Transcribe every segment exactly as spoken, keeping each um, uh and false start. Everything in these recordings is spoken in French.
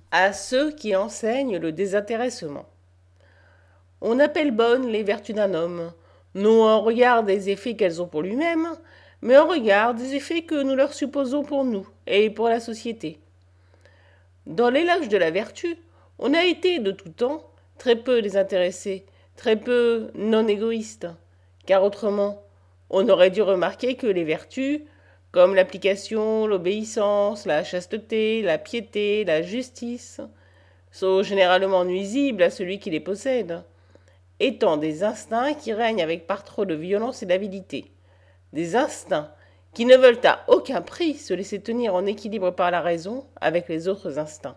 à ceux qui enseignent le désintéressement. On appelle bonnes les vertus d'un homme, non en regard des effets qu'elles ont pour lui-même, mais en regard des effets que nous leur supposons pour nous et pour la société. Dans l'éloge de la vertu, on a été de tout temps très peu désintéressé, très peu non égoïste, car autrement, on aurait dû remarquer que les vertus, comme l'application, l'obéissance, la chasteté, la piété, la justice, sont généralement nuisibles à celui qui les possède, étant des instincts qui règnent avec par trop de violence et d'avidité, des instincts qui ne veulent à aucun prix se laisser tenir en équilibre par la raison avec les autres instincts.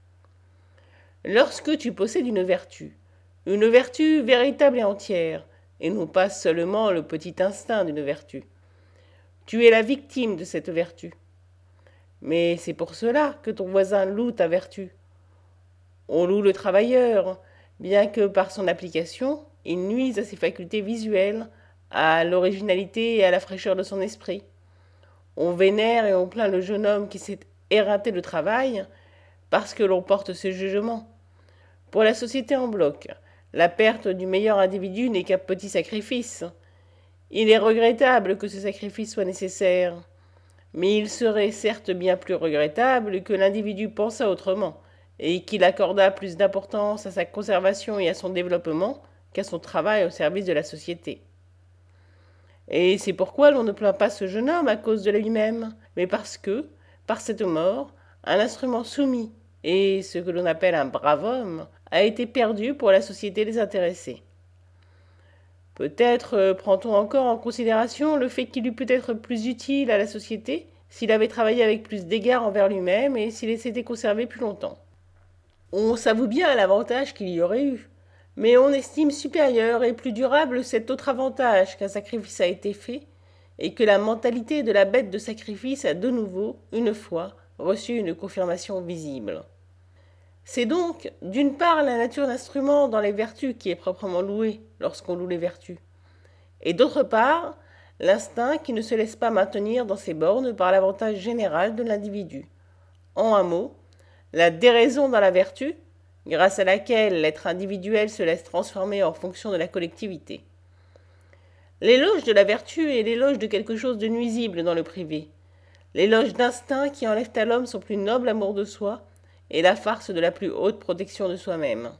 Lorsque tu possèdes une vertu, une vertu véritable et entière, et non pas seulement le petit instinct d'une vertu, tu es la victime de cette vertu. Mais c'est pour cela que ton voisin loue ta vertu. On loue le travailleur, bien que par son application, il nuise à ses facultés visuelles, à l'originalité et à la fraîcheur de son esprit. On vénère et on plaint le jeune homme qui s'est éreinté de travail parce que l'on porte ce jugement. Pour la société en bloc, la perte du meilleur individu n'est qu'un petit sacrifice. Il est regrettable que ce sacrifice soit nécessaire, mais il serait certes bien plus regrettable que l'individu pensât autrement, et qu'il accordât plus d'importance à sa conservation et à son développement qu'à son travail au service de la société. Et c'est pourquoi l'on ne plaint pas ce jeune homme à cause de lui-même, mais parce que, par cette mort, un instrument soumis, et ce que l'on appelle un brave homme, a été perdu pour la société désintéressée. Peut-être euh, prend-on encore en considération le fait qu'il eût peut-être plus utile à la société s'il avait travaillé avec plus d'égard envers lui-même et s'il s'était conservé plus longtemps. On s'avoue bien l'avantage qu'il y aurait eu, mais on estime supérieur et plus durable cet autre avantage qu'un sacrifice a été fait et que la mentalité de la bête de sacrifice a de nouveau, une fois, reçu une confirmation visible. C'est donc, d'une part, la nature d'instrument dans les vertus qui est proprement louée lorsqu'on loue les vertus, et d'autre part, l'instinct qui ne se laisse pas maintenir dans ses bornes par l'avantage général de l'individu. En un mot, la déraison dans la vertu, grâce à laquelle l'être individuel se laisse transformer en fonction de la collectivité. L'éloge de la vertu est l'éloge de quelque chose de nuisible dans le privé, l'éloge d'instinct qui enlève à l'homme son plus noble amour de soi et la farce de la plus haute protection de soi-même.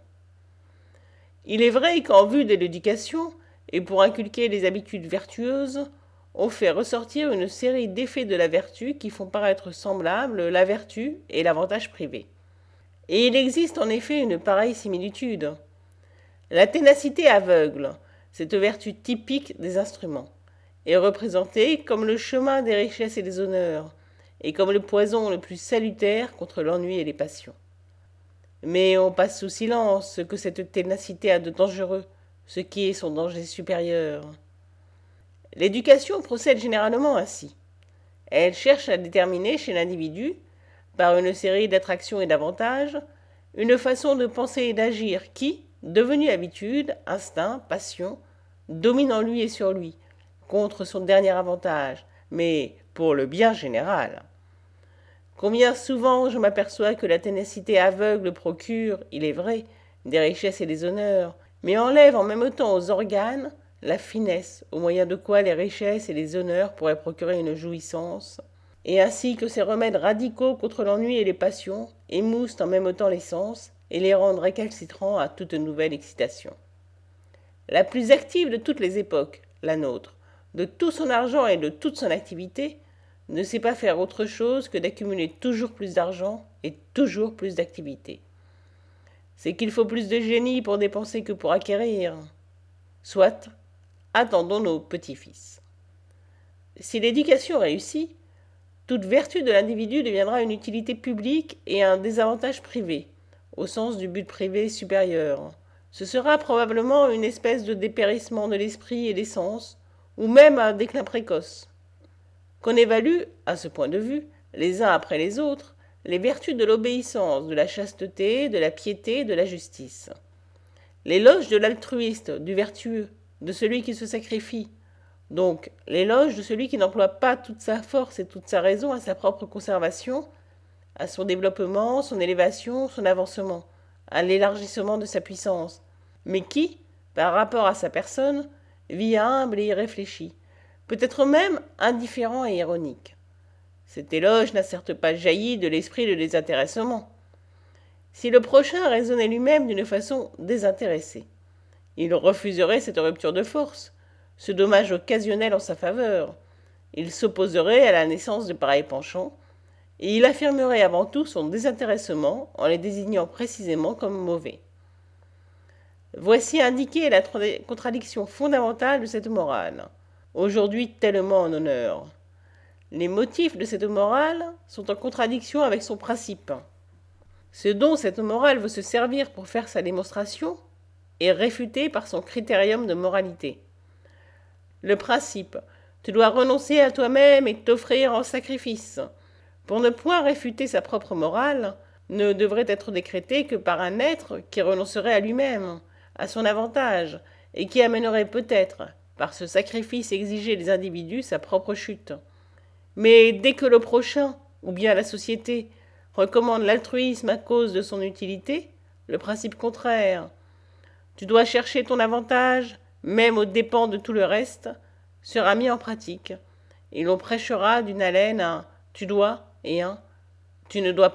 Il est vrai qu'en vue de l'éducation, et pour inculquer les habitudes vertueuses, on fait ressortir une série d'effets de la vertu qui font paraître semblables la vertu et l'avantage privé. Et il existe en effet une pareille similitude. La ténacité aveugle, cette vertu typique des instruments, est représentée comme le chemin des richesses et des honneurs, et comme le poison le plus salutaire contre l'ennui et les passions. Mais on passe sous silence ce que cette ténacité a de dangereux, ce qui est son danger supérieur. L'éducation procède généralement ainsi. Elle cherche à déterminer chez l'individu, par une série d'attractions et d'avantages, une façon de penser et d'agir qui, devenue habitude, instinct, passion, domine en lui et sur lui, contre son dernier avantage, mais pour le bien général. Combien souvent je m'aperçois que la ténacité aveugle procure, il est vrai, des richesses et des honneurs, mais enlève en même temps aux organes la finesse, au moyen de quoi les richesses et les honneurs pourraient procurer une jouissance, et ainsi que ces remèdes radicaux contre l'ennui et les passions émoussent en même temps les sens et les rendent récalcitrants à toute nouvelle excitation. La plus active de toutes les époques, la nôtre, de tout son argent et de toute son activité, ne sait pas faire autre chose que d'accumuler toujours plus d'argent et toujours plus d'activité. C'est qu'il faut plus de génie pour dépenser que pour acquérir. Soit, attendons nos petits-fils. Si l'éducation réussit, toute vertu de l'individu deviendra une utilité publique et un désavantage privé, au sens du but privé supérieur. Ce sera probablement une espèce de dépérissement de l'esprit et des sens, ou même un déclin précoce. Qu'on évalue, à ce point de vue, les uns après les autres, les vertus de l'obéissance, de la chasteté, de la piété, de la justice. L'éloge de l'altruiste, du vertueux, de celui qui se sacrifie. Donc, l'éloge de celui qui n'emploie pas toute sa force et toute sa raison à sa propre conservation, à son développement, son élévation, son avancement, à l'élargissement de sa puissance, mais qui, par rapport à sa personne, vit humble et irréfléchi, peut-être même indifférent et ironique. Cet éloge n'a certes pas jailli de l'esprit de désintéressement. Si le prochain raisonnait lui-même d'une façon désintéressée, il refuserait cette rupture de force, ce dommage occasionnel en sa faveur. Il s'opposerait à la naissance de pareils penchants, et il affirmerait avant tout son désintéressement en les désignant précisément comme mauvais. Voici indiquée la contradiction fondamentale de cette morale, aujourd'hui tellement en honneur. Les motifs de cette morale sont en contradiction avec son principe. Ce dont cette morale veut se servir pour faire sa démonstration est réfuté par son critérium de moralité. Le principe, tu dois renoncer à toi-même et t'offrir en sacrifice, pour ne point réfuter sa propre morale, ne devrait être décrété que par un être qui renoncerait à lui-même, à son avantage, et qui amènerait peut-être, par ce sacrifice exigé des individus, sa propre chute. Mais dès que le prochain, ou bien la société, recommande l'altruisme à cause de son utilité, le principe contraire, tu dois chercher ton avantage, même aux dépens de tout le reste, sera mis en pratique, et l'on prêchera d'une haleine un « tu dois » et un « tu ne dois pas ».